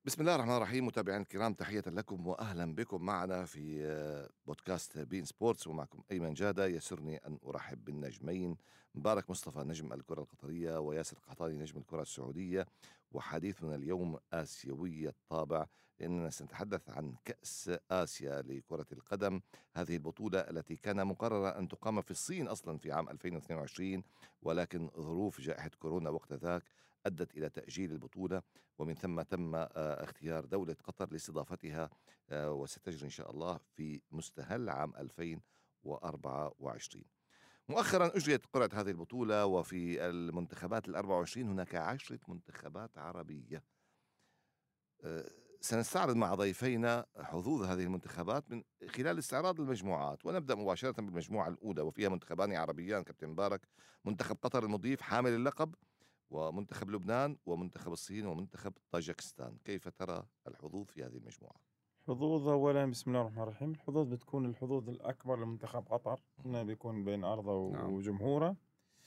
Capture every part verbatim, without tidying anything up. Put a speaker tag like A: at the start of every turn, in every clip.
A: بسم الله الرحمن الرحيم. متابعينا الكرام، تحية لكم وأهلا بكم معنا في آه، بودكاست بين سبورتس، ومعكم أيمن جادة. يسرني أن أرحب بالنجمين مبارك مصطفى نجم الكرة القطرية وياسر قحطاني نجم الكرة السعودية. وحديثنا اليوم آسيوي الطابع، لأننا سنتحدث عن كأس آسيا لكرة القدم، هذه البطولة التي كان مقرر أن تقام في الصين أصلا في عام ألفين واثنين وعشرين، ولكن ظروف جائحة كورونا وقت ذاك أدت إلى تأجيل البطولة، ومن ثم تم آه، اختيار دولة قطر لاستضافتها، آه، وستجري إن شاء الله في مستهل عام ألفين وأربعة وعشرين. مؤخرا أجريت قرعة هذه البطولة، وفي المنتخبات الأربع وعشرين هناك عشرة منتخبات عربية. آه، سنستعرض مع ضيفينا حظوظ هذه المنتخبات من خلال استعراض المجموعات، ونبدأ مباشرة بالمجموعة الأولى وفيها منتخبان عربيان كابتن مبارك: منتخب قطر المضيف حامل اللقب، ومنتخب لبنان، ومنتخب الصين، ومنتخب طاجكستان. كيف ترى الحظوظ في هذه المجموعة؟
B: حظوظ أولا بسم الله الرحمن الرحيم. الحظوظ بتكون الحظوظ الأكبر لمنتخب قطر، إنه بيكون بين أرضه
A: نعم.
B: وجمهوره.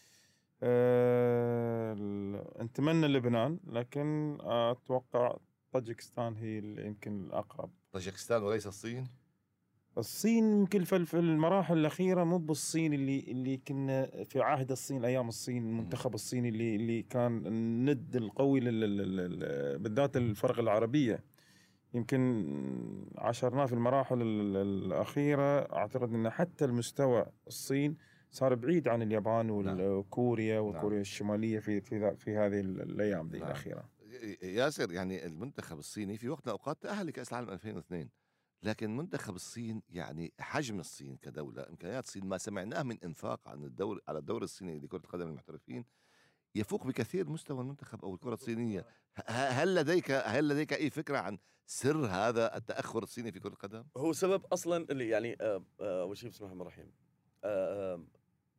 B: أه نتمنى لبنان، لكن أتوقع طاجكستان هي اللي يمكن الأقرب.
A: طاجكستان وليس الصين؟
B: الصين يمكن في في المراحل الأخيرة مو بالصين اللي اللي كنا في عهد الصين، أيام الصين، المنتخب الصيني اللي اللي كان الند القوي لل- لل- لل- بالذات الفرق العربية. يمكن عاشرناه في المراحل ال- الأخيرة. أعتقد أن حتى المستوى الصين صار بعيد عن اليابان وكوريا وكوريا
A: نعم.
B: الشمالية في في ذا- في هذه الأيام دي
A: نعم.
B: الأخيرة.
A: ياسر، يعني المنتخب الصيني في وقت من الأوقات تأهل لكأس العالم ألفين واثنين، لكن منتخب الصين، يعني حجم الصين كدولة، إمكانيات الصين، ما سمعناه من إنفاق عن الدور على الدور الصيني لكرة القدم المحترفين يفوق بكثير مستوى المنتخب أو الكرة الصينية. ه- هل لديك هل لديك أي فكرة عن سر هذا التأخر الصيني في كرة القدم؟
C: هو سبب اصلا اللي يعني آه، آه، اول شيء بسم الله الرحمن الرحيم. آه، آه،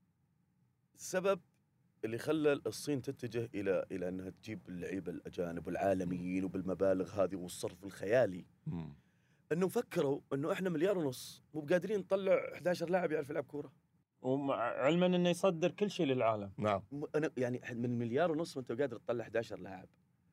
C: السبب اللي خلى الصين تتجه الى الى انها تجيب اللعيبه الاجانب والعالميين وبالمبالغ هذه والصرف الخيالي،
A: مم.
C: انه فكروا انه احنا مليار ونص مو بقادرين نطلع أحد عشر لاعب يعرف يلعب كوره.
B: وعلما أنه يصدر كل شيء للعالم.
A: نعم.
C: م- انا يعني من مليار ونص وانت قادر تطلع أحد عشر لاعب.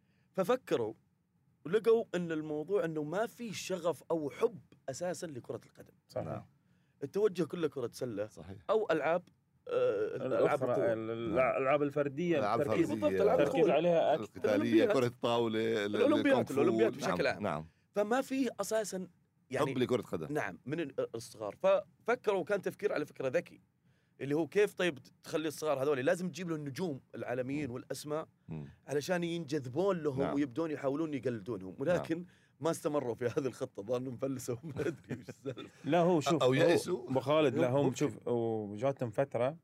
C: ففكروا ولقوا ان الموضوع انه ما في شغف او حب اساسا لكره القدم.
B: صحيح.
A: نعم.
C: التوجه كله كرة سلة
A: صحيح.
C: او العاب آه، الالعاب
B: الأخرى،
C: القوة.
B: الألعاب الفردية،
A: ألعاب
B: التركيز
A: فردية،
C: بالضبط، ألعاب
B: التركيز
C: القوة.
B: عليها أكثر.
A: القتالية،
C: الأولمبياد.
A: كرة الطاولة، ال-
C: الأولمبياد،
A: الكونغ فو.
C: الأولمبياد بشكل
A: نعم.
C: عام.
A: نعم.
C: فما في اساسا يعني
A: حب لكرة قدم.
C: نعم من الصغار. ففكروا، كان تفكير على فكرة ذكي، اللي هو كيف طيب تخلي الصغار هذول لازم تجيب له النجوم العالميين والاسماء
A: مم.
C: علشان ينجذبون لهم،
A: نعم.
C: ويبدون يحاولون يقلدونهم، ولكن ما استمروا في هذه الخطة، ظنوا فلسوا ما ادري وش السالفة.
B: لا هو شوف،
A: أو
B: هو
A: يأسوا.
B: أبو خالد، لا هم
C: ممكن.
B: شوف، وجاتهم فترة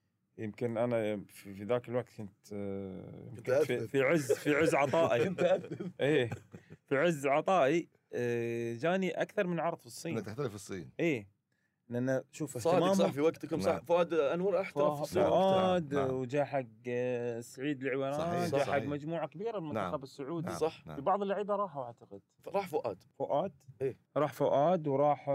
B: يمكن أنا في في ذاك الوقت كنت آه،
C: كنت
B: يمكن في,
C: أثبت.
B: في عز في عز عطائي.
C: كنت أثبت.
B: إيه، في عز عطائي آه، جاني أكثر من عرض في الصين.
A: انك تحترف في الصين.
B: إيه، لأن شوف
C: صادق، صح،
B: اهتمامهم.
C: في وقتكم صح.
A: نعم.
C: فؤاد انور احترف في الصين.
B: فؤاد
A: نعم.
B: وجاء حق آه، سعيد العويران،
A: صحيح،
B: جاء حق
A: صحيح.
B: مجموعة كبيرة من
A: نعم.
B: المنتخب السعودي.
A: نعم.
C: صح.
A: نعم.
B: في بعض اللعيبة راحوا أعتقد.
C: راح فؤاد.
B: فؤاد
C: إيه.
B: راح فؤاد وراح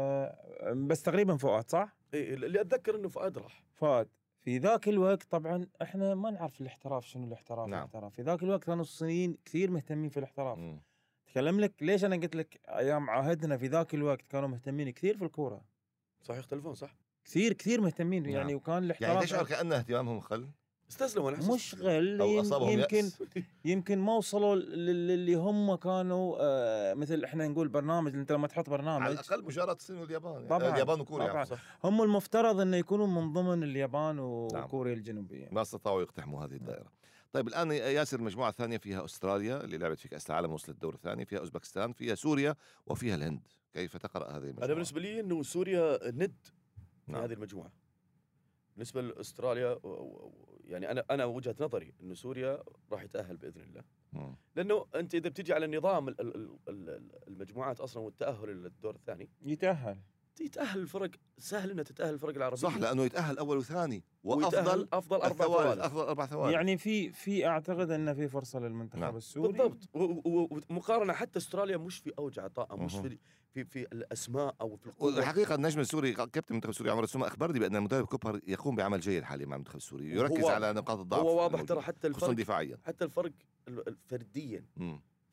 B: آه، بس تقريبا فؤاد صح؟
C: إيه، اللي اتذكر انه فؤاد راح.
B: فؤاد في ذاك الوقت طبعا احنا ما نعرف الاحتراف شنو الاحتراف.
A: نعم.
B: الاحتراف في ذاك الوقت كانوا الصينيين كثير مهتمين في الاحتراف.
A: مم.
B: تكلم لك ليش انا قلت لك ايام عهدنا في ذاك الوقت كانوا مهتمين كثير في الكوره،
C: صح، يختلفون صح.
B: كثير كثير مهتمين.
A: نعم.
B: يعني وكان
A: يعني
B: الاحتراف
A: تشعر كأن اهتمامهم قل؟
C: استسلموا انا
B: مش غل،
A: أو
B: يم-
A: أصابهم
B: يمكن
A: يأس؟
B: يمكن ما وصلوا لل- للي هم كانوا آه مثل احنا نقول برنامج. انت لما تحط
A: على
B: برنامج
A: الأقل مشاراة الصين واليابان، يعني
B: طبعاً.
A: اليابان وكوريا.
B: طبعاً.
A: صح.
B: هم المفترض انه يكونوا من ضمن اليابان وكوريا الجنوبيه.
A: ما استطاعوا يقتحموا هذه الدائرة. طيب الآن ياسر، المجموعة الثانية فيها أستراليا اللي لعبت في كأس العالم وصلت الدور الثاني، فيها أوزبكستان، فيها سوريا، وفيها الهند. كيف تقرأ هذه المجموعة؟
C: انا بالنسبه لي انه سوريا ند في
A: نعم.
C: هذه المجموعه. بالنسبه لاستراليا و- و- يعني انا انا وجهه نظري انه سوريا راح يتاهل باذن الله،
A: مم.
C: لانه انت اذا بتجي على نظام ال- ال- ال- المجموعات اصلا والتاهل للدور الثاني،
B: يتاهل
C: يتاهل الفرق، سهل انها تتاهل الفرق العربيه.
A: صح، لأنه يتأهل أول وثاني،
C: ويتأهل
A: وأفضل
C: افضل اربع
A: الثوالث،
C: ثوالث.
A: أفضل أربع ثوالث.
B: يعني في في اعتقد انه في فرصه للمنتخب
A: نعم.
B: السوري.
C: بالضبط. و- و- ومقارنه حتى استراليا مش في اوج عطاء، مش
A: مهم.
C: في في في الاسماء او في القوه.
A: والحقيقة النجم السوري كابتن المنتخب السوري عمر السومة أخبرني بأن المدرب كوبر يقوم بعمل جيد حاليا مع المنتخب السوري، يركز
C: هو
A: على نقاط الضعف
C: هو واضح
A: الموجودة،
C: ترى حتى
A: خصوصا
C: الفرق
A: دفاعيا.
C: حتى الفرق ال- فرديا
A: مم.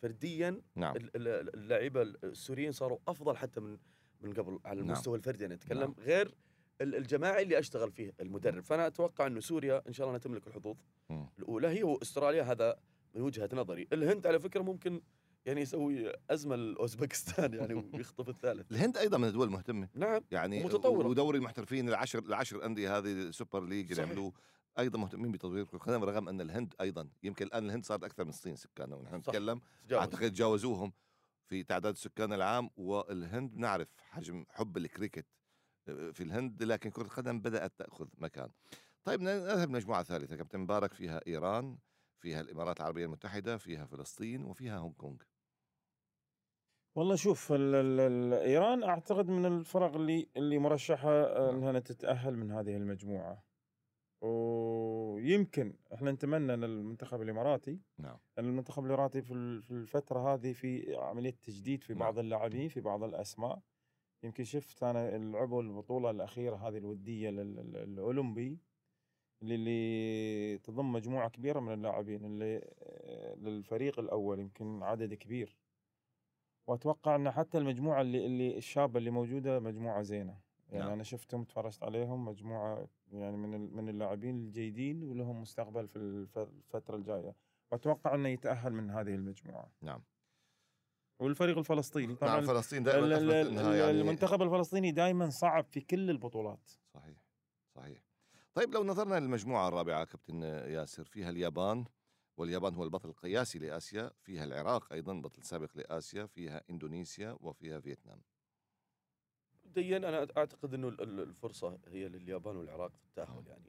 C: فرديا
A: نعم
C: ال- ال- اللاعيبه السوريين صاروا افضل حتى من من قبل على
A: نعم.
C: المستوى الفردي. انا اتكلم
A: نعم.
C: غير ال- الجماعي اللي اشتغل فيه المدرب. فانا اتوقع انه سوريا ان شاء الله انها تملك الحظوظ
A: مم.
C: الاولى هي واستراليا. هذا من وجهه نظري. الهند على فكره ممكن يعني يسوي ازمه لاوزبكستان يعني ويخطف الثالث.
A: الهند ايضا من الدول المهتمه
C: نعم
A: يعني،
C: ومتطورة.
A: ودوري المحترفين العشر العشر انديه هذه السوبر ليج اللي
C: صحيح.
A: عملوه ايضا مهتمين بتطوير كره القدم، رغم ان الهند ايضا يمكن الان الهند صارت اكثر من الصين سكانا، ونحن
C: صح.
A: نتكلم
C: تجاوز.
A: اعتقد تجاوزوهم في تعداد السكان العام. والهند نعرف حجم حب الكريكت في الهند، لكن كره القدم بدات تاخذ مكان. طيب نذهب لمجموعه ثالثه كابتن مبارك، فيها ايران، فيها الامارات العربيه المتحده، فيها فلسطين، وفيها هونغ كونغ.
B: والله شوف ال ال ال ايران اعتقد من الفرق اللي اللي مرشحه آه،
A: نعم.
B: انها تتاهل من هذه المجموعه. ويمكن احنا نتمنى ان المنتخب الاماراتي
A: نعم
B: أن المنتخب الاماراتي في ال- في الفتره هذه في عمليه تجديد في
A: نعم.
B: بعض اللاعبين، في بعض الاسماء. يمكن شفت انا لعبوا البطوله الاخيره هذه الوديه لل- لل- الاولمبي اللي, اللي تضم مجموعه كبيره من اللاعبين اللي آه، للفريق الاول، يمكن عدد كبير. واتوقع ان حتى المجموعه اللي اللي الشابه اللي موجوده مجموعه زينه. يعني
A: نعم.
B: انا شفتهم تفرجت عليهم، مجموعه يعني من ال- من اللاعبين الجيدين ولهم مستقبل في الف- الفتره الجايه. واتوقع انه يتاهل من هذه المجموعه.
A: نعم
B: والفريق الفلسطيني طبعا
A: نعم فلسطين
B: ال-
A: دائما
B: ال-
A: اثبت
B: ال-
A: انها يعني
B: المنتخب الفلسطيني دائما صعب في كل البطولات.
A: صحيح صحيح. طيب لو نظرنا للمجموعة الرابعة كابتن ياسر، فيها اليابان، واليابان هو البطل القياسي لآسيا، فيها العراق أيضا بطل سابق لآسيا، فيها إندونيسيا، وفيها فيتنام.
C: مبدئيا انا اعتقد انه ال- ال- الفرصه هي لليابان والعراق في التاهل يعني.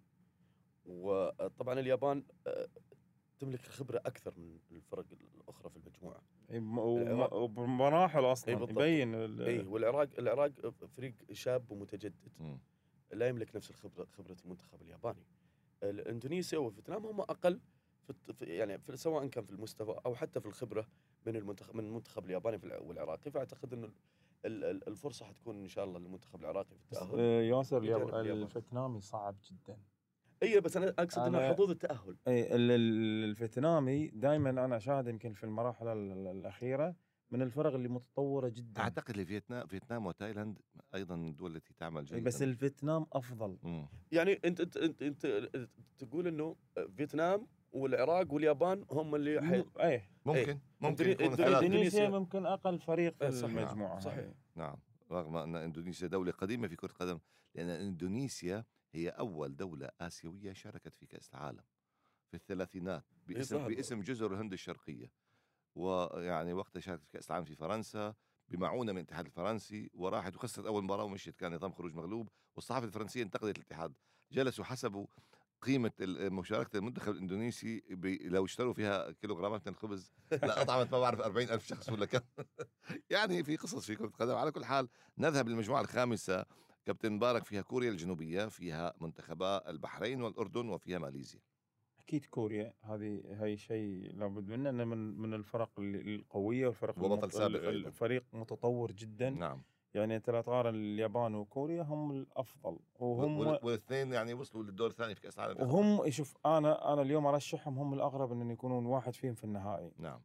C: وطبعا اليابان آه، تملك خبره اكثر من الفرق الاخرى في المجموعه.
B: إي م- وم-
C: العراق.
B: وبمراحل
C: اي
B: اصلا
C: بالضبط.
B: يبين ال-
C: اي والعراق العراق فريق شاب ومتجدد
A: مم.
C: لا يملك نفس الخبره خبره المنتخب الياباني. ال- اندونيسيا وفيتنام هم اقل في الت- في يعني في سواء كان في المستوى او حتى في الخبره من المنتخب من المنتخب الياباني في الع- والعراقي. فاعتقد انه ال- ال- الفرصه حتكون ان شاء الله للمنتخب العراقي في التاهل.
B: آه، ياسر
C: بجانب
B: الياب-
C: اليابان.
B: الفيتنامي صعب جدا.
C: اي بس انا اقصد انه
B: أنا-
C: حظوظ التاهل.
B: اي ال- ال- الفيتنامي دائما انا اشاهد يمكن في المراحل ال- ال- الاخيره من الفرق اللي متطوره جدا.
A: أعتقد لفيتنام فيتنام وتايلاند أيضا من الدول التي تعمل
B: إي
A: جيدا.
B: بس الفيتنام افضل.
A: مم.
C: يعني انت انت انت, انت تقول انه فيتنام والعراق واليابان هم اللي حي...
B: مو- ايه
A: ممكن ممكن
C: إندوني-
A: يكون
C: إندوني-
A: الثلاثة.
B: اندونيسيا
C: إندونيسيا.
B: ممكن اقل فريق في
C: إيه صح،
B: المجموعه
C: صحيح.
B: هذه.
A: نعم، رغم أن إندونيسيا دولة قديمة في كرة القدم، لأن إندونيسيا هي أول دولة آسيوية شاركت في كأس العالم في الثلاثينات باسم
C: صح.
A: باسم جزر الهند الشرقية. ويعني وقتها شاركت في كأس العالم في فرنسا بمعونة من الاتحاد الفرنسي، وراحت وخسرت أول مباراة ومشيت، كان نظام خروج مغلوب، والصحافة الفرنسية انتقدت الاتحاد. جلسوا حسبوا قيمة ال- مشاركة المنتخب الإندونيسي ب... لو اشتروا فيها كيلوغرامات من الخبز لا أطعمت ما بعرف أربعين ألف شخص ولا كم. يعني في قصص في كرة القدم. على كل حال نذهب للمجموعة الخامسة كابتن مبارك، فيها كوريا الجنوبية، فيها منتخبا البحرين والأردن، وفيها ماليزيا.
B: اكيد كوريا هذه هي شيء لابد منه، انه من من الفرق ال- القويه والفرق
A: وبطل
B: المت-
A: سابق
B: ال-
A: أيضاً.
B: الفريق متطور جدا.
A: نعم.
B: يعني انت لا تقارن اليابان وكوريا، هم الافضل وهم
A: وال- والاثنين يعني وصلوا للدور الثاني في كأس العالم. في
B: وهم شوف انا انا اليوم ارشحهم هم الاقرب ان يكونون واحد فيهم في النهائي
A: نعم.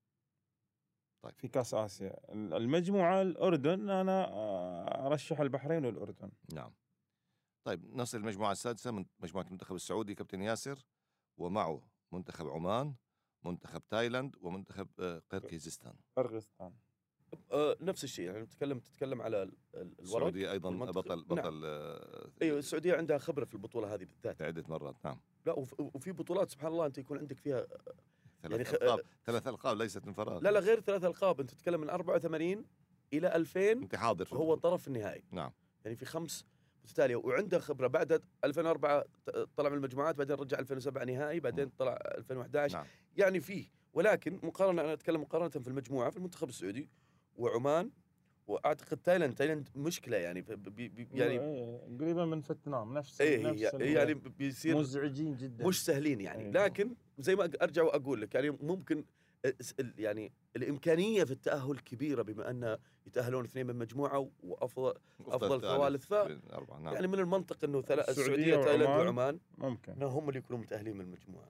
B: في كاس اسيا. المجموعه الاردن انا آه، ارشح البحرين والاردن.
A: نعم. طيب نصل المجموعة السادسة من مجموعة المنتخب السعودي كابتن ياسر، ومعه منتخب عمان، منتخب تايلاند، ومنتخب آه، قرقيزستان.
B: قرغيزستان.
C: آه نفس الشيء يعني تتكلم تتكلم على ال- ال- الورق.
A: السعودية أيضا
C: والمنتخب.
A: بطل
C: نعم.
A: بطل آه،
C: ايوه السعوديه عندها خبره في البطوله هذه بالذات.
A: عدة مرات. نعم.
C: لا وف- وفي بطولات سبحان الله انت يكون عندك فيها
A: ثلاث
C: يعني خ-
A: ألقاب ثلاث ألقاب ليست من فراغ.
C: لا لا غير ثلاث القاب. انت تتكلم من أربعة وثمانين الى ألفين
A: أنت حاضر في
C: هو
A: البطولة.
C: الطرف النهائي.
A: نعم.
C: يعني في خمس متتاليه وعنده خبره. بعد ألفين وأربعة ت- طلع من المجموعات، بعدين رجع ألفين وسبعة نهائي، بعدين طلع ألفين وأحد عشر.
A: نعم.
C: يعني فيه، ولكن مقارنه انا اتكلم مقارنه في المجموعه في المنتخب السعودي وعمان واعتقد تايلاند. تايلاند مشكله يعني ف- بي بي يعني
B: إيه، قريبه من فيتنام نفس
C: ايه
B: نفس
C: هي-
B: ال-
C: يعني بيصير
B: مزعجين جدا.
C: مش سهلين يعني.
B: إيه.
C: لكن زي ما ارجع واقول لك يعني ممكن الس- ال- يعني الامكانيه في التاهل كبيره، بما ان يتاهلون اثنين من مجموعه وافضل أفضل ثالث. ف-
A: بين أربعة. نعم.
C: يعني من المنطق انه ثلا-
B: السعودية
C: السعوديه تايلاند
B: وعمان.
C: وعمان
B: ممكن.
C: انهم هم اللي يكونوا متاهلين من المجموعه.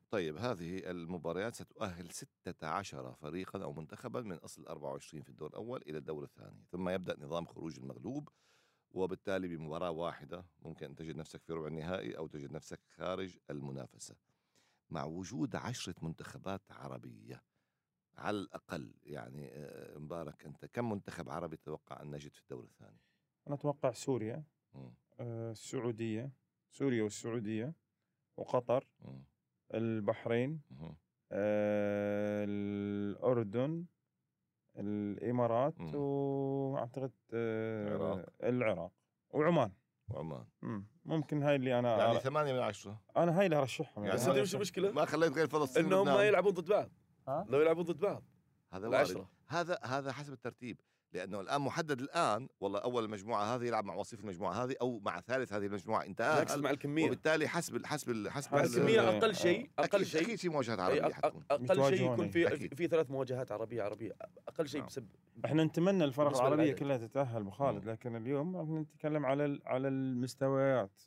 A: طيب هذه المباريات ستؤهل ستة عشر فريقا أو منتخبا من أصل أربعة وعشرين في الدور الأول إلى الدور الثاني، ثم يبدأ نظام خروج المغلوب، وبالتالي بمباراة واحدة ممكن أن تجد نفسك في ربع النهائي أو تجد نفسك خارج المنافسة. مع وجود عشرة منتخبات عربية على الأقل، يعني آه، مبارك، أنت كم منتخب عربي تتوقع أن نجد في الدور الثاني؟
B: أنا أتوقع سوريا،
A: مم.
B: آه، السعودية، سوريا والسعودية وقطر،
A: مم.
B: البحرين،
A: مم.
B: آه، الأردن، الإمارات،
A: مم.
B: وأعتقد آه،
A: العراق.
B: العراق وعمان.
A: وعمان.
B: مم. ممكن هاي اللي أنا
A: يعني
B: أرى-
A: ثمانية من عشرة.
B: أنا هاي اللي أرشحهم.
A: يعني
C: بس
A: هذا
C: تدري وش المشكله؟
A: ما خليت غير فلسطين
C: انهم ما
A: ولبنان.
C: يلعبون ضد بعض.
B: ها؟
C: لو يلعبون ضد بعض
A: هذا وارد.
C: العشرة.
A: هذا هذا حسب الترتيب، لانه الان محدد الان، والله اول المجموعه هذه يلعب مع وصيف المجموعه هذه او مع ثالث هذه المجموعه انتهى،
C: نقصد مع الكميه.
A: وبالتالي حسب ال حسب ال حسب
B: حسب
A: ال-
C: الكميه
B: آه،
C: اقل شيء اقل
A: اكيد
C: شيء
A: اكيد في مواجهات
C: أي
A: عربيه
C: أق-
A: حتكون.
C: أق- اقل شيء
B: متواجهون
C: يكون
B: أي.
C: في
A: أكيد.
C: في ثلاث مواجهات عربيه عربيه اقل شيء
A: نعم.
C: بسبب.
B: احنا نتمنى الفرق
C: بالنسبة
B: العربيه
C: للعدد.
B: كلها تتاهل بخالد،
A: مم.
B: لكن اليوم احنا نتكلم على ال- على المستويات.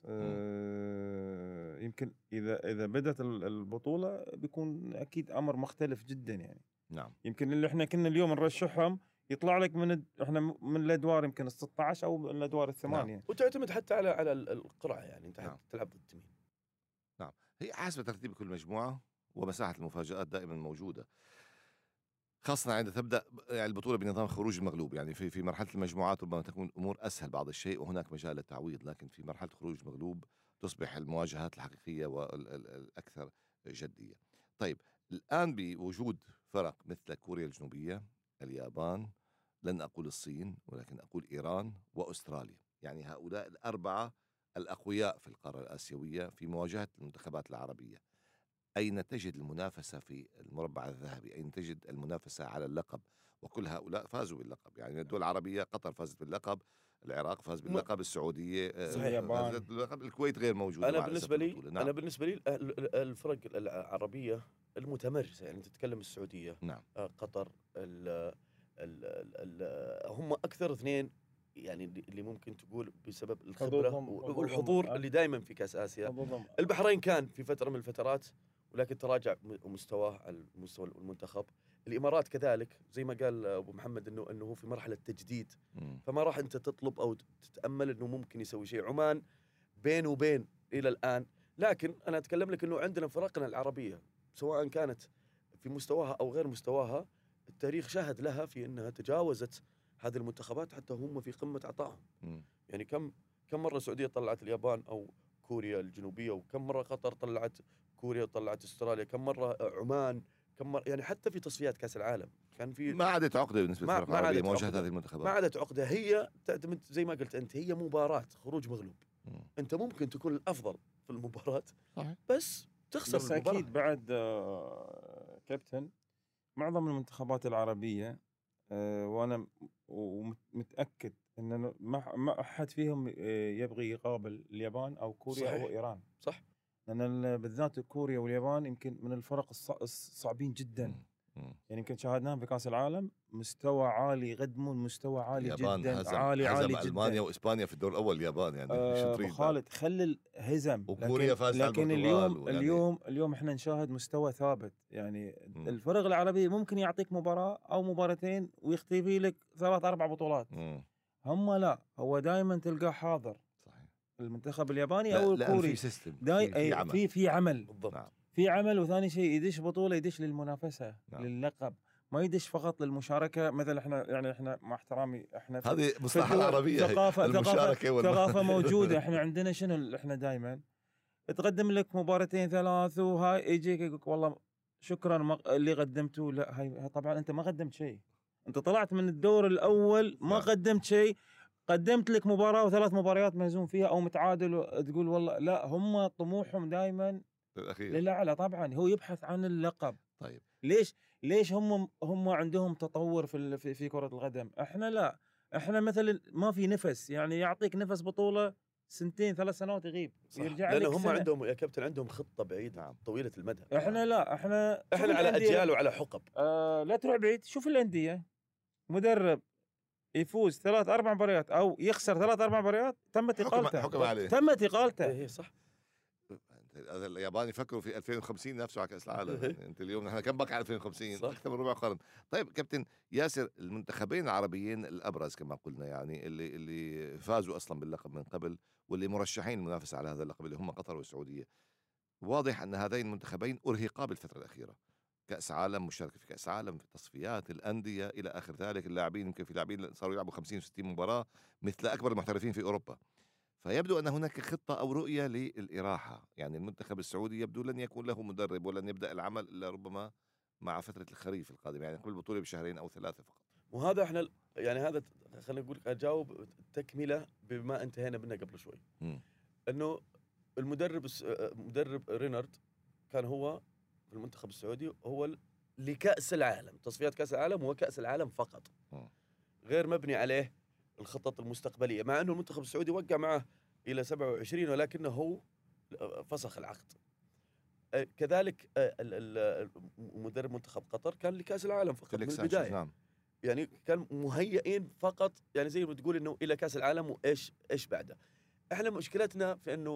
B: آه، يمكن اذا اذا بدات ال- البطوله بيكون اكيد امر مختلف جدا يعني.
A: نعم.
B: يمكن اللي احنا كنا اليوم نرشحهم يطلع لك من الد- احنا م- من الادوار يمكن ال ستة عشر او من الادوار الثمانيه.
C: وتعتمد حتى على على ال- القرعه، يعني انت
A: نعم.
C: تلعب ضد مين.
A: هي حسب ترتيب كل مجموعه، ومساحه المفاجات دائما موجوده، خاصة عند تبدأ يعني البطولة بنظام خروج المغلوب. يعني في في مرحلة المجموعات ربما تكون الأمور أسهل بعض الشيء وهناك مجال للتعويض، لكن في مرحلة خروج المغلوب تصبح المواجهات الحقيقية والأكثر جدية. طيب الآن بوجود فرق مثل كوريا الجنوبية، اليابان، لن أقول الصين ولكن أقول إيران وأستراليا، يعني هؤلاء الأربعة الأقوياء في القارة الآسيوية في مواجهة المنتخبات العربية. أين تجد المنافسة في المربع الذهبي؟ أين تجد المنافسة على اللقب؟ وكل هؤلاء فازوا باللقب، يعني الدول العربية قطر فازت باللقب، العراق فاز باللقب، السعودية آه،
C: صحيح.
B: اليابان.
A: فازت باللقب، الكويت غير موجودة.
C: انا
A: مع الأسف
C: بالنسبه لي
A: بالبطولة. نعم.
C: انا بالنسبه لي ال- ال- الفرق العربيه المتمرسه، يعني انت تتكلم السعوديه،
A: نعم.
C: آه، قطر، ال ال ال ال هم اكثر اثنين يعني اللي اللي ممكن تقول بسبب الخبره
B: حظوظهم-
C: و-
B: حظوظهم
C: والحضور
B: الآن.
C: اللي دائما في كاس اسيا.
B: حظوظهم.
C: البحرين كان في فتره من الفترات ولكن تراجع م- مستواه على مستوى المنتخب. الامارات كذلك زي ما قال ابو محمد انه انه هو في مرحله تجديد،
A: مم.
C: فما راح انت تطلب او تتامل انه ممكن يسوي شيء. عمان بين وبين الى الان، لكن انا اتكلم لك انه عندنا فرقنا العربيه سواء كانت في مستواها او غير مستواها، التاريخ شهد لها في انها تجاوزت هذه المنتخبات حتى هم في قمه عطائهم.
A: مم.
C: يعني كم كم مره السعوديه طلعت اليابان او كوريا الجنوبيه، وكم مره قطر طلعت كوريا وطلعت استراليا، كم مره عمان، كم مره يعني حتى في تصفيات كاس العالم كان في
A: ما عادت عقدة بالنسبة
C: ما-
A: للفرق
C: ما
A: العربية
C: عادت
A: مواجهة
C: عقدة.
A: هذه
C: ما
A: المنتخبات.
C: عادت عقده. هي تعتمد زي ما قلت انت، هي مباراه خروج مغلوب.
A: مم.
C: انت ممكن تكون الافضل في المباراه
A: صحيح.
C: بس تخسر
B: بس
C: المباراه.
B: اكيد بعد آه، كابتن معظم المنتخبات العربيه، آه، وانا ومتاكد ان ما ما احد فيهم آه، يبغي يقابل اليابان او كوريا
C: صحيح.
B: او ايران،
C: صح.
B: لان ال- بالذات كوريا واليابان يمكن من الفرق الص- الصعبين جدا.
A: مم. مم.
B: يعني يمكن شاهدناهم في كاس العالم، مستوى عالي، يقدمون مستوى عالي
A: اليابان
B: جدا،
A: هزم
B: عالي
A: هزم
B: عالي
A: ألمانيا
B: جدا.
A: وإسبانيا في الدور الأول. اليابان يعني شو
B: آه
A: تريد؟
B: خالد خلي الهزم،
A: وكوريا
B: لكن
A: فازت على
B: لكن
A: البرتغال
B: اليوم
A: ويعني-
B: اليوم اليوم احنا نشاهد مستوى ثابت. يعني
A: مم.
B: الفرق العربيه ممكن يعطيك مباراه او مباراتين ويختفي لك ثلاث اربع بطولات،
A: مم.
B: هم لا، هو دائما تلقاه حاضر.
A: صحيح.
B: المنتخب الياباني
A: لا
B: او
A: لأن في
B: الكوري
A: سيستم،
B: داي
A: في, في
B: أي
A: عمل.
B: في في عمل
C: بالضبط.
A: نعم.
B: في عمل وثاني شيء يدش بطوله، يدش للمنافسه،
A: نعم.
B: للقب، ما يدش فقط للمشاركه. مثل احنا يعني احنا مع احترامي احنا في
A: هذه
B: في
A: مصطلح
B: الدول
A: العربية،
B: ثقافه
A: المشاركة
B: ثقافه,
A: والم-
B: ثقافة موجوده. احنا عندنا شنو ال- احنا دائما تقدم لك مباراتين ثلاث وهاي يجيك يقول والله شكرا ما- اللي قدمته. لا هاي هاي طبعا انت ما قدمت شيء، انت طلعت من الدور الاول ما
A: نعم.
B: قدمت شيء، قدمت لك مباراه وثلاث مباريات مهزوم فيها او متعادل، تقول والله لا. هم طموحهم دائما
A: الأخير.
B: للاعلى، طبعا هو يبحث عن اللقب.
A: طيب
B: ليش ليش هم هم عندهم تطور في ال- في, في كرة القدم، احنا لا. احنا مثلا ما في نفس، يعني يعطيك نفس بطولة سنتين ثلاث سنوات يغيب يرجع لك
C: لان هم
B: سنة.
C: عندهم يا كابتن عندهم خطه بعيده
A: نعم.
C: طويله المدى.
B: احنا لا، احنا شوف
C: احنا على
B: الأندية.
C: اجيال وعلى حقب.
B: آه لا تروح بعيد، شوف الأندية، مدرب يفوز ثلاث اربع مباريات او يخسر ثلاث اربع مباريات تمت
A: حكم
B: اقالته
A: حكم عليه.
B: تمت اقالته.
C: ايه صح.
A: اليابان يفكروا في ألفين وخمسين نفسه على كاس العالم. يعني انت اليوم نحن كم بقى على ألفين وخمسين؟
C: صح.
A: اكثر من ربع قرن. طيب كابتن ياسر، المنتخبين العربيين الابرز كما قلنا يعني اللي اللي فازوا اصلا باللقب من قبل واللي مرشحين المنافسه على هذا اللقب اللي هم قطر والسعوديه، واضح ان هذين المنتخبين ارهقا بالفتره الاخيره. كاس عالم، مشاركه في كاس عالم، في تصفيات الانديه الى اخر ذلك، اللاعبين يمكن في لاعبين صاروا يلعبوا خمسين وستين مباراه مثل اكبر المحترفين في اوروبا. فيبدو أن هناك خطة أو رؤية للإراحة. يعني المنتخب السعودي يبدو لن يكون له مدرب ولن يبدأ العمل إلا ربما مع فترة الخريف القادمة، يعني قبل البطولة بشهرين أو ثلاثة فقط.
C: وهذا احنا يعني هذا خلينا نقول اجاوب تكمله بما انتهينا منه قبل شوي.
A: م.
C: انه المدرب الس- مدرب رينارد كان هو في المنتخب السعودي هو ال- لكأس العالم، تصفيات كأس العالم هو كأس العالم فقط،
A: م.
C: غير مبني عليه الخطط المستقبلية، مع انه المنتخب السعودي وقع معه الى سبعة وعشرين ولكنه هو فسخ العقد. آه، كذلك آه، ال- ال- مدرب منتخب قطر كان لكأس العالم فقط من
A: فيليكس
C: البداية.
A: سانشيز، نعم.
C: يعني كان مهيئين فقط، يعني زي ما تقول انه الى كاس العالم وايش ايش بعده. احنا مشكلتنا في انه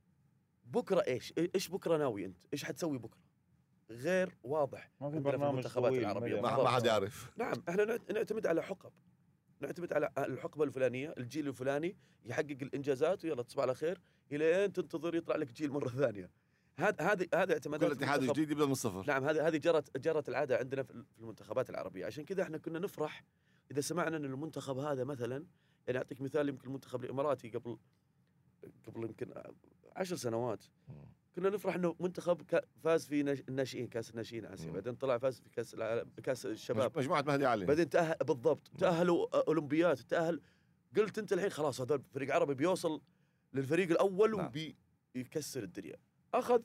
C: بكره ايش ايش بكره ناوي انت؟ ايش حتسوي بكره؟ غير واضح.
B: ما في
C: عندنا في
B: برنامج
C: المنتخبات
B: طويل
C: العربية
B: مدى.
A: ما
C: بالضبط.
A: ما حد يعرف.
C: نعم، احنا نعت- نعتمد على حقب، نعتمد على الحقبه الفلانيه، الجيل الفلاني يحقق الانجازات ويلا تصبح على خير، الين تنتظر يطلع لك جيل مره ثانيه. هذا هذه هذا اعتمادات
A: كل اتحاد
C: المنتخب.
A: جديد يبدأ من الصفر.
C: نعم، هذه هذه جرت جرت العاده عندنا في في المنتخبات العربيه، عشان كذا احنا كنا نفرح اذا سمعنا ان المنتخب هذا مثلا، يعني اعطيك مثال، يمكن المنتخب الاماراتي قبل قبل يمكن عشر سنوات
A: م.
C: كنا نفرح انه منتخب كا- فاز في ناش- الناشئين، كاس الناشئين اسيا،
A: مم.
C: بعدين طلع فاز في كاس العالم، كاس الشباب،
A: مج- مجموعة مهدي علي.
C: بعدين تأهل بالضبط، تأهلوا أولمبيات، تأهل. قلت أنت الحين خلاص هذا فريق عربي بيوصل للفريق الأول
A: نعم.
C: وبيكسر الدنيا. أخذ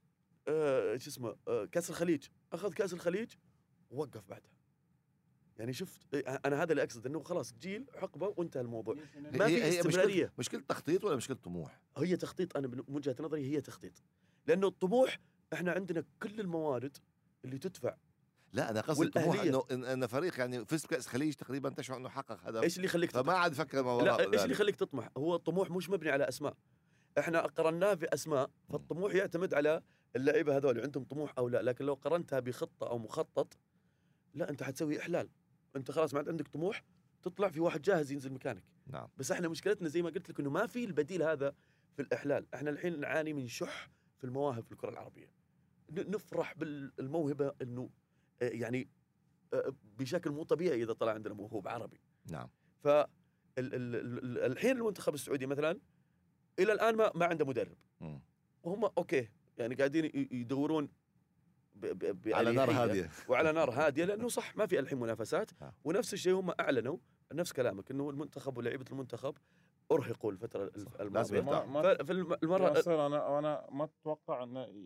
C: آه شو اسمه آه كأس الخليج، أخذ كأس الخليج ووقف بعدها. يعني شفت آه، أنا هذا اللي أقصد، إنه خلاص جيل حقبة وانتهى الموضوع. ما
A: هي-
C: في
A: هي
C: استمرارية.
A: مشكلة, مشكلة تخطيط ولا مشكلة طموح؟
C: هي تخطيط، أنا من وجهة نظري هي تخطيط، لأنه الطموح إحنا عندنا كل الموارد اللي تدفع.
A: لا أنا قصدي الطموح
C: والأهلية.
A: إنه إن- أن فريق يعني فز بكأس الخليج تقريبا تشعر إنه حقق هدف،
C: إيش اللي يخليك
A: فما عاد فكر ما وراء
C: لا، ايش اللي
A: ذلك.
C: يخليك تطمح؟ هو الطموح مش مبني على اسماء، احنا قرناه في اسماء، فالطموح يعتمد على اللعيبه هذول عندهم طموح او لا، لكن لو قرنتها بخطه او مخطط، لا انت حتسوي احلال، انت خلاص ما عاد عندك طموح، تطلع في واحد جاهز ينزل مكانك.
A: نعم.
C: بس احنا مشكلتنا زي ما قلت لك انه ما في البديل هذا في الاحلال، احنا الحين نعاني من شح في المواهب في الكره العربيه. ن- نفرح بالموهبه انه آه، يعني آه، بشكل مو طبيعي اذا طلع عندنا موهوب عربي.
A: نعم.
C: ف ال- ال- ال- الحين المنتخب السعودي مثلا الى الان ما ما عنده مدرب،
A: مم.
C: وهم اوكي يعني قاعدين ي- يدورون ب- ب-
A: على نار
C: بأريحية
A: هادية.
C: وعلى نار هاديه، لانه صح ما في الحين منافسات.
A: آه.
C: ونفس الشيء هم اعلنوا نفس كلامك انه المنتخب ولاعيبه المنتخب ارهقوا الفتره الف-
A: لازم
C: الماضيه.
A: يرتاحوا.
B: ما ما
C: ففي الم- المره
B: ياسر، انا انا ما اتوقع انه ي-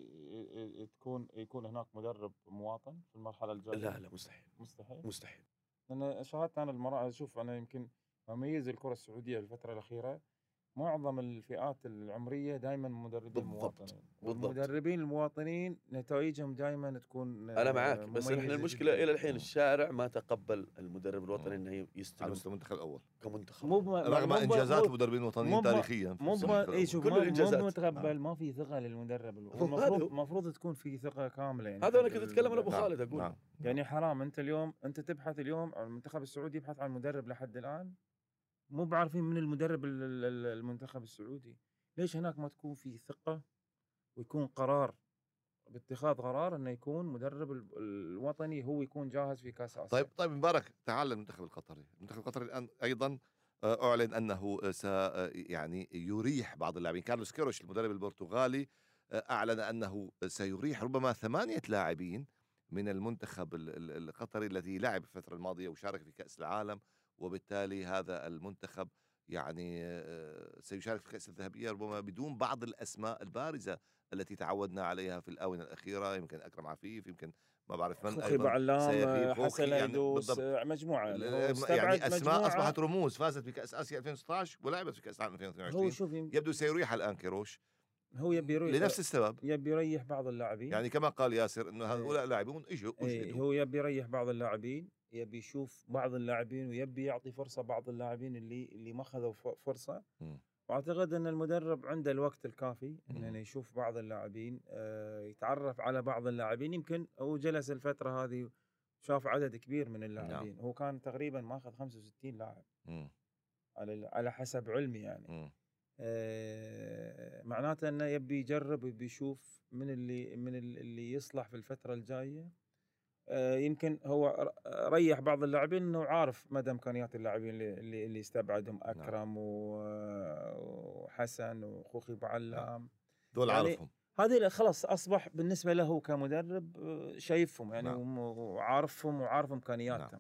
B: ي- ي- تكون يكون هناك مدرب مواطن في المرحله الجايه.
C: لا لا مستحيل
B: مستحيل.
C: مستحيل.
B: انا شاهدت انا المرأة، اشوف انا يمكن مميز الكره السعوديه الفتره الاخيره، معظم الفئات العمريه دائما مدربين
C: بالضبط.
B: مواطنين،
C: بالضبط.
B: والمدربين المواطنين نتائجهم دائما تكون
C: انا معاك، بس احنا
B: مميزة
C: المشكله
B: جداً.
C: الى الحين الشارع ما تقبل المدرب الوطني انه
A: على
C: يستلم
A: مستوى المنتخب الأول
C: كمنتخب.
B: مو ب-
A: رغم
B: مو ب-
A: إنجازات
B: مو-
A: المدربين الوطنيين
B: مو ب-
A: تاريخيا في
B: مو ب-
A: المنتخب
B: اي
A: الأول.
B: شوف،
C: كل
B: مو
C: الإنجازات.
B: مو متقبل،
A: نعم.
B: ما في ثقه للمدرب.
C: هذا
B: المفروض
C: هو.
B: المفروض تكون في ثقه كامله يعني.
C: هذا انا
B: في
C: كنت اتكلم انا ابو
B: المدرب.
C: خالد اقول
A: نعم.
B: يعني حرام انت اليوم انت تبحث اليوم المنتخب السعودي يبحث عن مدرب لحد الان مو بعارفين من المدرب ال- ال- ال- المنتخب السعودي. ليش هناك ما تكون في ثقة ويكون قرار باتخاذ قرار انه يكون مدرب ال- الوطني هو يكون جاهز في كاس اسيا؟
A: طيب طيب مبارك، تعال للمنتخب القطري. المنتخب القطري الآن أيضا آه، أعلن أنه س يعني يريح بعض اللاعبين. كارلوس كيروش المدرب البرتغالي آه، أعلن أنه سيريح ربما ثمانية لاعبين من المنتخب ال- ال- القطري الذي لعب في الفترة الماضية وشارك في كأس العالم، وبالتالي هذا المنتخب يعني آه، سيشارك في الكأس الذهبية ربما بدون بعض الأسماء البارزة التي تعودنا عليها في الآونة الأخيرة. يمكن أكرم عفيف، يمكن ما بعرف من
B: خوخي
A: أيضا
B: بعلام،
A: سيغيب، خوخي،
B: حسن
A: يعني
B: ايدوس،
A: بالضبط.
B: مجموعة يعني, هو
A: يعني
B: استبعد
A: أسماء
B: مجموعة.
A: أصبحت رموز، فازت بكأس آسيا ألفين وستة عشر ولعبت في كأس العالم ألفين واثنين
B: هو
A: وعشرين.
B: شوف يم-
A: يبدو سيريح الآن كيروش
B: هو يبي يريح
A: لنفس السبب،
B: يبي يريح بعض اللاعبين.
A: يعني كما قال ياسر أنه هؤلاء لاعبون إجوا
B: إيه،
A: أجهدوا.
B: هو يبي يريح بعض اللاعبين، يبي يشوف بعض اللاعبين ويبي يعطي فرصة بعض اللاعبين اللي اللي ما اخذوا ف- فرصة،
A: مم.
B: واعتقد ان المدرب عنده الوقت الكافي
A: مم.
B: انه يشوف بعض اللاعبين، آه، يتعرف على بعض اللاعبين. يمكن هو جلس الفتره هذه شاف عدد كبير من
A: نعم.
B: اللاعبين، هو كان تقريبا ماخذ خمسة وستين لاعب
A: مم.
B: على على حسب علمي يعني.
A: مم.
B: آه، معناته انه يبي يجرب ويبي يشوف من اللي من ال- اللي يصلح في الفتره الجايه. آه، يمكن هو ر- ريح بعض اللاعبين انه عارف مدى امكانيات اللاعبين اللي اللي اللي استبعدهم،
A: نعم.
B: اكرم و- وحسن واخوخي ابو
A: نعم.
B: علام.
A: دول
B: يعني
A: عارفهم.
B: هذه خلاص اصبح بالنسبه له كمدرب، آه، شايفهم يعني،
A: نعم.
B: وم- وعارفهم وعارف
A: نعم.
B: امكانياتهم.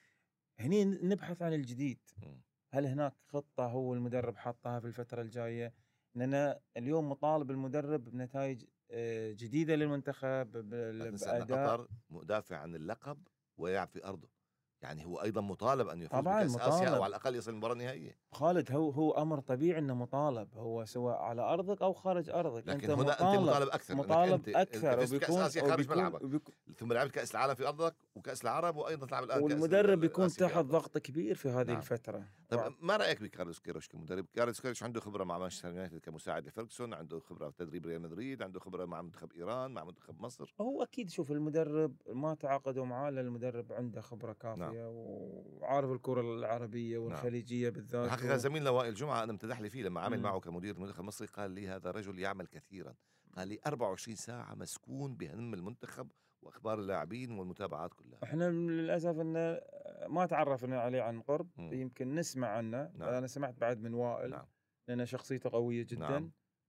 B: هني نبحث عن الجديد.
A: مم.
B: هل هناك خطه هو المدرب حاطها في الفتره الجايه؟ لأن اليوم مطالب المدرب بنتائج آه، جديده للمنتخب، ب-
A: لا تنسى أن
B: باداء.
A: قطر مدافع عن اللقب ويلعب في أرضه، يعني هو أيضا مطالب أن يفوز
B: طبعا
A: بكأس آسيا أو
B: مطالب
A: على الأقل يصل المباراة النهائية.
B: خالد، هو هو امر طبيعي انه مطالب، هو سواء على ارضك او خارج ارضك.
A: لكن
B: انت
A: هنا أنت
B: مطالب
A: مطالب أكثر، أنك
B: مطالب
A: أنت
B: اكثر،
A: فزت بكأس
B: وبيكون
A: آسيا خارج
B: وبيكون
A: ملعبك،
B: وبيكون
A: ثم لعبت كأس العالم في أرضك وكأس العرب، وأيضا تلعب الآن كأس
B: والمدرب
A: ال-
B: بيكون
A: الآسيا في
B: تحت
A: أرضك.
B: ضغط كبير في هذه
A: نعم.
B: الفتره.
A: طيب
B: وع-
A: ما رايك بكارلوس كيروش كمدرب؟ كارلوس كيروش عنده خبره مع مانشستر يونايتد كمساعد لفيرجسون، عنده خبره في تدريب ريال مدريد، عنده خبره مع منتخب ايران، مع منتخب مصر.
B: هو اكيد، شوف المدرب ما تعاقدوا معاه لأن المدرب عنده خبره
A: نعم.
B: كافيه وعارف الكره العربيه
A: نعم.
B: والخليجيه بالذات.
A: الحقيقه
B: و...
A: زميلنا وائل جمعه انا امتدح لي فيه لما عمل
B: مم.
A: معه كمدير المنتخب المصري، قال لي هذا رجل يعمل كثيرا، قال لي أربعة وعشرين ساعه مسكون بهم المنتخب واخبار اللاعبين والمتابعات كلها.
B: احنا للاسف انه ما تعرفنا عليه عن قرب،
A: مم.
B: يمكن نسمع عنه.
A: نعم.
B: انا سمعت بعد من وائل،
A: نعم.
B: لأن شخصيته قوية جدا.
A: نعم.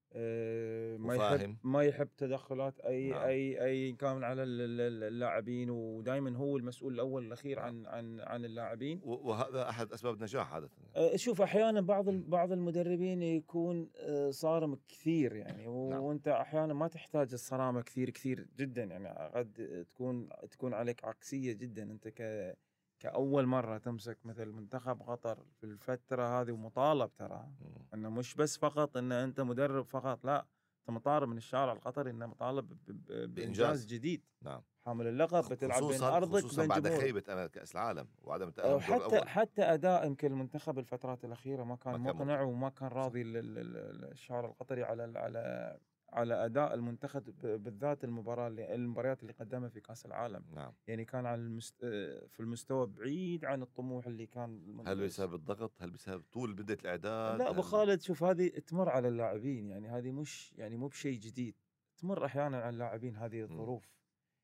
B: آه، ما يحب
A: وفاهم.
B: ما يحب تدخلات اي
A: نعم.
B: اي اي كان على ال- ال- اللاعبين، ودائما هو المسؤول الاول والاخير
A: نعم.
B: عن عن عن اللاعبين.
A: و- وهذا احد اسباب النجاح عاده.
B: آه، شوف احيانا بعض ال- بعض المدربين يكون آه، صارم كثير يعني، و-
A: نعم.
B: وانت احيانا ما تحتاج الصرامه كثير كثير جدا يعني. قد تكون تكون عليك عكسيه جدا انت ك كأول مرة تمسك مثل منتخب قطر في الفترة هذه، ومطالب ترى
A: مم.
B: انه مش بس فقط ان انت مدرب فقط، لا، انت مطالب من الشارع القطري انه مطالب ب- ب- بانجاز
A: بإنجاز.
B: جديد.
A: نعم.
B: حامل اللقب بتلعب بين
A: خصوصا
B: ارضك
A: خصوصا
B: بين
A: بعد
B: جمهورك.
A: خيبه امل كاس العالم وعدم التاهل للدور
B: حتى
A: الاول.
B: حتى اداء يمكن المنتخب الفترات الاخيره ما كان
A: ما كان
B: مقنع،
A: مقنع.
B: وما كان راضي ال- ال- ال- الشارع القطري على ال- على على اداء المنتخب، ب- بالذات المباراه اللي المباريات اللي قدمها في كاس العالم.
A: نعم.
B: يعني كان على المست... في المستوى بعيد عن الطموح اللي كان المنتخب.
A: هل بسبب الضغط؟ هل بسبب طول بدايه الاعداد؟
B: لا ابو
A: هل...
B: خالد، شوف هذه تمر على اللاعبين يعني، هذه مش يعني مو بشيء جديد، تمر احيانا على اللاعبين هذه
A: مم.
B: الظروف.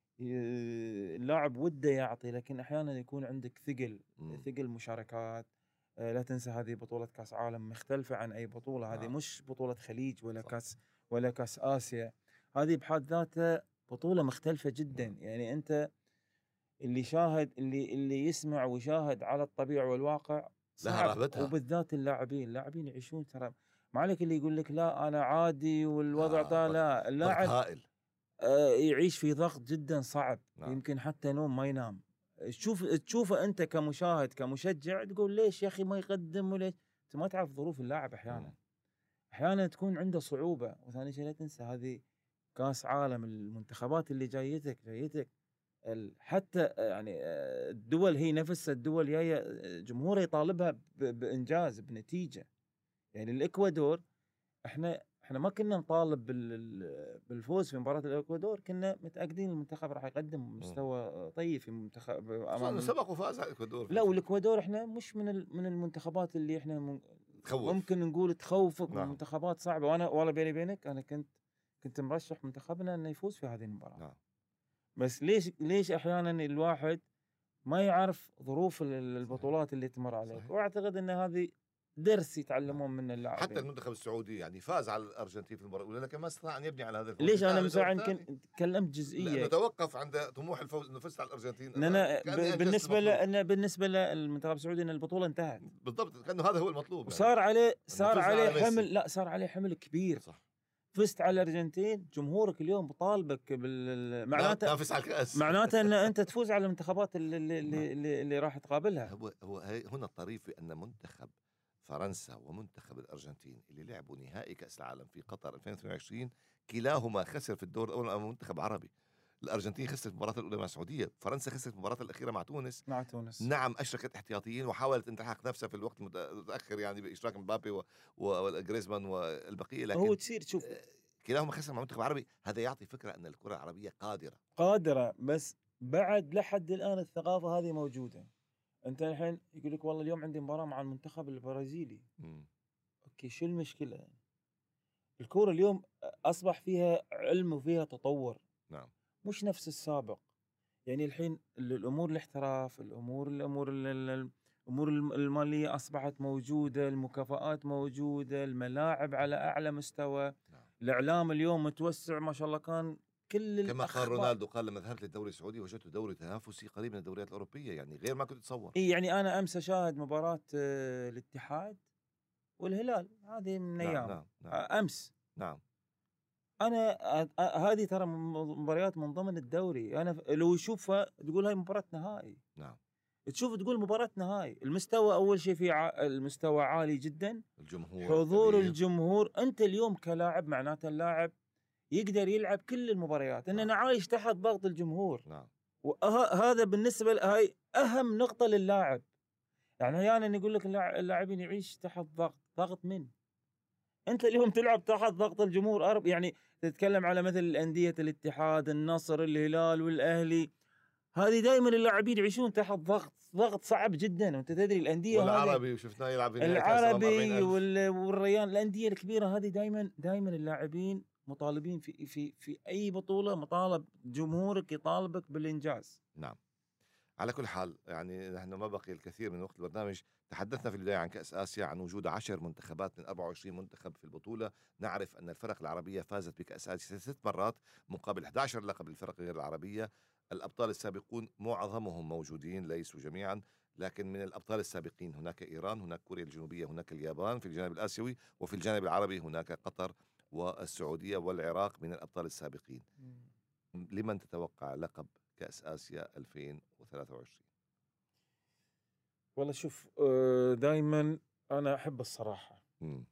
B: ي- اللاعب وده يعطي، لكن احيانا يكون عندك ثقل
A: مم.
B: ثقل مشاركات. آه، لا تنسى هذه بطولة كأس عالم مختلفة عن أي بطولة، هذه
A: نعم.
B: مش بطولة خليج ولا
A: صح.
B: كأس ولا كأس آسيا. هذه بحد ذاتها بطولة مختلفة جدا
A: مم.
B: يعني. أنت اللي شاهد اللي اللي يسمع ويشاهد على الطبيعة والواقع
A: لها
B: صعب،
A: رهبتها.
B: وبالذات اللاعبين اللاعبين يعيشون ترى. ما عليك اللي يقول لك لا أنا عادي والوضع
A: آه،
B: طالع،
A: ضغط-
B: لا،
A: ضغط
B: اللاعب
A: هائل.
B: آه، يعيش في ضغط جدا صعب.
A: نعم.
B: يمكن حتى نوم ما ينام. تشوف تشوفه انت كمشاهد كمشجع تقول ليش يا اخي ما يقدم، وليش؟ انت ما تعرف ظروف اللاعب احيانا.
A: مم.
B: احيانا تكون عنده صعوبه. وثاني شيء لا تنسى هذه كاس عالم، المنتخبات اللي جايتك جايتك ال- حتى آه، يعني آه، الدول هي نفسها الدول جايه، آه، جمهورها يطالبها ب- بانجاز بنتيجه. يعني الاكوادور، احنا احنا ما كنا نطالب بال- بالفوز في مباراه الاكوادور، كنا متاكدين المنتخب راح يقدم مستوى طيب في منتخب
A: خصوصاً
B: امام.
A: سبق وفاز على الاكوادور.
B: لا، والاكوادور احنا مش من ال- من المنتخبات اللي احنا من-
A: تخوف.
B: ممكن نقول تخوفك.
A: نعم.
B: منتخبات صعبه، وانا والله بيني وبينك انا كنت كنت مرشح منتخبنا انه يفوز في هذه المباراه.
A: نعم.
B: بس ليش ليش احيانا الواحد ما يعرف ظروف ال- البطولات اللي تمر عليك.
A: صحيح.
B: واعتقد ان هذه درس يتعلمون منه اللاعبين.
A: حتى المنتخب السعودي يعني فاز على الارجنتين في المباراه الاولى، لكن ما استطاع ان يبني على هذا الفوز.
B: ليش انا
A: الثاني
B: من ساعه
A: والدور
B: يمكن
A: الثاني.
B: تكلمت جزئيه.
A: لانه توقف عند طموح الفوز انه فزت على الارجنتين.
B: ان انا
A: كأني
B: ب-
A: أنجزت
B: بالنسبه
A: المطلوب.
B: لأن بالنسبه للمنتخب السعودي ان البطوله انتهت،
A: بالضبط، كانه هذا هو المطلوب يعني.
B: وصار عليه صار
A: فزنا
B: عليه
A: على ميسي.
B: حمل، لا صار عليه حمل كبير.
A: صح.
B: فزت على الارجنتين، جمهورك اليوم بطالبك بال معناته
A: نافس على الكاس.
B: معناته ان انت تفوز على المنتخبات اللي اللي, اللي, اللي, اللي راح تقابلها.
A: هو هو هي- هنا الطريف في ان منتخب فرنسا ومنتخب الارجنتين اللي لعبوا نهائي كاس العالم في قطر ألفين واثنين وعشرين كلاهما خسر في الدور الاول امام منتخب عربي. الأرجنتين خسرت المباراة الأولى مع السعودية، فرنسا خسرت المباراة الأخيرة مع تونس.
B: مع تونس.
A: نعم أشركت احتياطيين وحاولت أن تلحق نفسها في الوقت المتأخر يعني بإشراك مبابي وجريزمان والبقية، لكن
B: هو تصير تشوف
A: كلاهما خسر مع المنتخب العربي. هذا يعطي فكرة أن الكرة العربية قادرة
B: قادرة، بس بعد لحد الآن الثقافة هذه موجودة. أنت الحين يقول لك والله اليوم عندي مباراة مع المنتخب البرازيلي.
A: م.
B: أوكي، شو المشكلة؟ الكرة اليوم أصبح فيها علم وفيها تطور.
A: نعم.
B: مش نفس السابق. يعني الحين الأمور الاحتراف، الأمور الأمور الأمور المالية أصبحت موجودة، المكافآت موجودة، الملاعب على أعلى مستوى.
A: نعم.
B: الإعلام اليوم متوسع ما شاء الله. كان كل
A: كما قال رونالدو، قال لما ذهبت للدوري السعودي وجدته دوري تنافسي قريب من الدوريات الأوروبية، يعني غير ما كنت أتصور.
B: إيه يعني أنا أمس أشاهد مباراة الاتحاد والهلال، هذه من أيام.
A: نعم. نعم.
B: أمس.
A: نعم.
B: أنا هذه ترى مباريات من ضمن الدوري. أنا لو أشوفها تقول هاي مباراة نهائي.
A: نعم.
B: تشوف تقول مباراة نهائي. المستوى أول شيء في ع... المستوى عالي جدا.
A: الجمهور،
B: حضور
A: كبير.
B: الجمهور. أنت اليوم كلاعب معناته اللاعب يقدر يلعب كل المباريات. إن أنا عايش تحت ضغط الجمهور.
A: نعم.
B: وهذا بالنسبة هاي أهم نقطة للاعب. يعني أحيانا يعني يقول لك اللاعبين يعيش تحت ضغط. ضغط من؟ أنت اليوم تلعب تحت ضغط الجمهور. أرب يعني تتكلم على مثل الأندية الاتحاد، النصر، الهلال والأهلي، هذه دائما اللاعبين يعيشون تحت ضغط ضغط صعب جدا. وانت تدري الانديه
A: والعربي وشفناه يلعب في
B: العربي والريان، الانديه الكبيره هذه دائما دائما اللاعبين مطالبين في في في اي بطوله، مطالب جمهورك يطالبك بالانجاز.
A: نعم. على كل حال يعني نحن ما بقي الكثير من وقت البرنامج. تحدثنا في البداية عن كأس آسيا، عن وجود عشر منتخبات من أربعة وعشرين منتخب في البطولة. نعرف أن الفرق العربية فازت بكأس آسيا ست مرات مقابل أحد عشر لقب للفرق غير العربية. الأبطال السابقون معظمهم موجودين، ليسوا جميعا، لكن من الأبطال السابقين هناك إيران، هناك كوريا الجنوبية، هناك اليابان في الجانب الآسيوي، وفي الجانب العربي هناك قطر والسعودية والعراق من الأبطال السابقين. لمن تتوقع لقب كأس آسيا ألفين وثلاثة وعشرين؟
B: والله شوف، دائما أنا أحب الصراحة. م.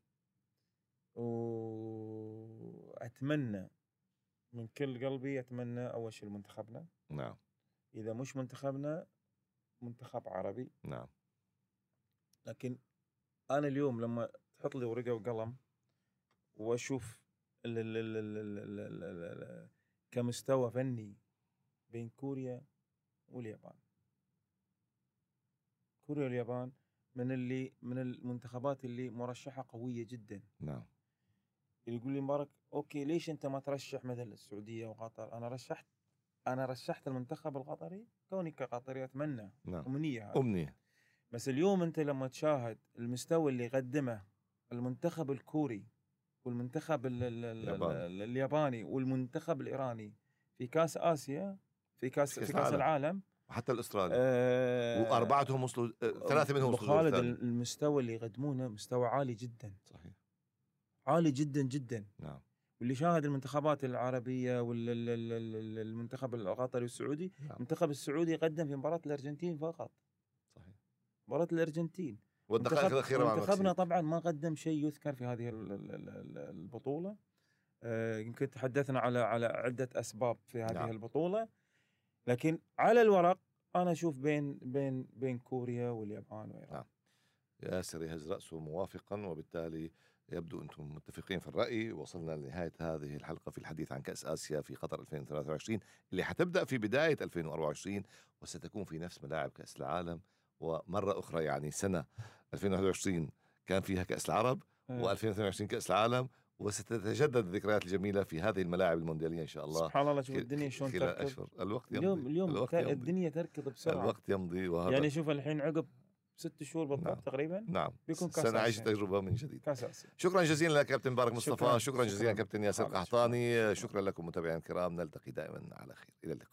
B: وأتمنى من كل قلبي، أتمنى أول شيء منتخبنا.
A: نعم.
B: إذا مش منتخبنا منتخب عربي.
A: نعم.
B: لكن أنا اليوم لما تحط لي ورقة وقلم وأشوف ال ال ال ال ال ال ال كمستوى فني بين كوريا واليابان. كوريا واليابان من اللي من المنتخبات اللي مرشحة قوية جدا.
A: نعم.
B: يقول لي مبارك أوكي ليش أنت ما ترشح مثل السعودية وقطر؟ أنا رشحت أنا رشحت المنتخب القطري كوني كقطري أتمنى.
A: نعم.
B: أمنية.
A: أمنية.
B: بس اليوم أنت لما تشاهد المستوى اللي قدمه المنتخب الكوري والمنتخب ال ال ال الياباني والمنتخب الإيراني في كأس آسيا، في كأس في كأس العالم،
A: وحتى الأسترالي،
B: آه
A: وأربعتهم وصلوا، ثلاثة منهم وصلوا.
B: خالد المستوى اللي يقدمونه مستوى عالي جدا.
A: صحيح.
B: عالي جدا جدا.
A: نعم.
B: واللي شاهد المنتخبات العربية والمنتخب القطري والسعودي. نعم. المنتخب السعودي قدم في مباراة الأرجنتين فقط.
A: صحيح.
B: مباراة الأرجنتين.
A: والدقائق الأخيرة مع
B: منتخبنا طبعا ما قدم شيء يذكر في هذه البطولة. يمكن آه تحدثنا على على عدة أسباب في هذه نعم. البطولة، لكن على الورق أنا أشوف بين بين بين كوريا واليابان وإيران.
A: نعم. ياسر يهز رأسه موافقا، وبالتالي يبدو أنتم متفقين في الرأي. وصلنا لنهاية هذه الحلقة في الحديث عن كأس آسيا في قطر ألفين وثلاثة وعشرين اللي حتبدأ في بداية ألفين وأربعة وعشرين وستكون في نفس ملاعب كأس العالم. ومرة أخرى يعني سنة ألفين وواحد وعشرين كان فيها كأس العرب و2022 كأس العالم، وستتجدد الذكريات الجميلة في هذه الملاعب المونديالية إن شاء الله.
B: سبحان الله، شوف الدنيا شلون
A: تركض أشهر. الوقت يمضي.
B: اليوم اليوم
A: الوقت
B: يمضي. الدنيا تركض بسرعة.
A: الوقت يمضي. وهذا
B: يعني شوف الحين عقب ست شهور بالضبط. نعم. تقريبا.
A: نعم.
B: بيكون
A: كاس سنعيش تجربة من جديد.
B: كاس آسيا.
A: شكرا جزيلا لك كابتن مبارك مصطفى. شكرا, شكرا جزيلا كابتن ياسر قحطاني.
B: شكرا,
A: شكرا لكم متابعينا الكرام. نلتقي دائما على خير. إلى اللقاء.